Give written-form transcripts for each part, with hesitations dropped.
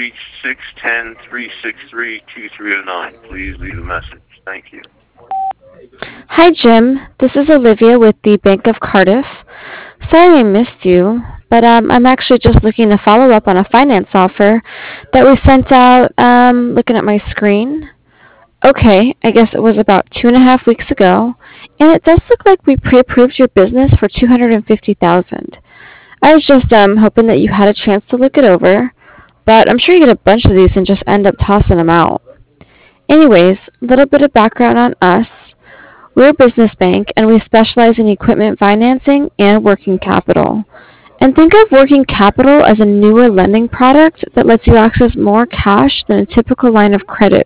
reach 610-363-2309. Please leave a message. Thank you. Hi, Jim. This is Olivia with the Bank of Cardiff. Sorry I missed you, but I'm actually just looking to follow up on a finance offer that we sent out. Looking at my screen. Okay, I guess it was about 2.5 weeks ago, and it does look like we pre-approved your business for 250,000. I was just hoping that you had a chance to look it over, but I'm sure you get a bunch of these and just end up tossing them out. Anyways, a little bit of background on us. We're a business bank and we specialize in equipment financing and working capital. And think of working capital as a newer lending product that lets you access more cash than a typical line of credit.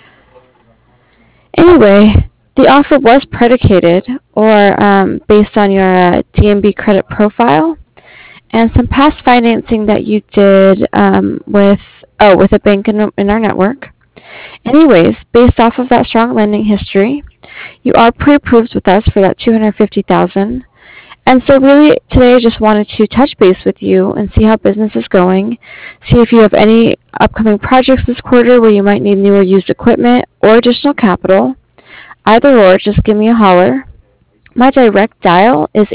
Anyway, the offer was predicated or based on your DNB credit profile and some past financing that you did with a bank in our network. Anyways, based off of that strong lending history, you are pre-approved with us for that 250,000. And so really today I just wanted to touch base with you and see how business is going, see if you have any upcoming projects this quarter where you might need new or used equipment or additional capital. Either or, just give me a holler. My direct dial is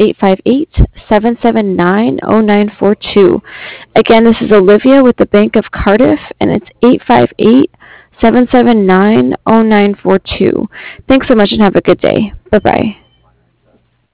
858-779-0942. Again, this is Olivia with the Bank of Cardiff, and it's 858-779-0942. Thanks so much and have a good day. Bye-bye.